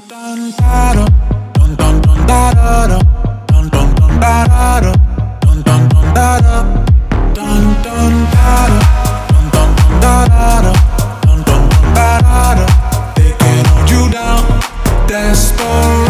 dun da da dun dun dun da da da dun dun dun da da da dun dun dun da da dun dun da da dun dun dun da da da dun dun dun da da da. They can hold you down, desperate.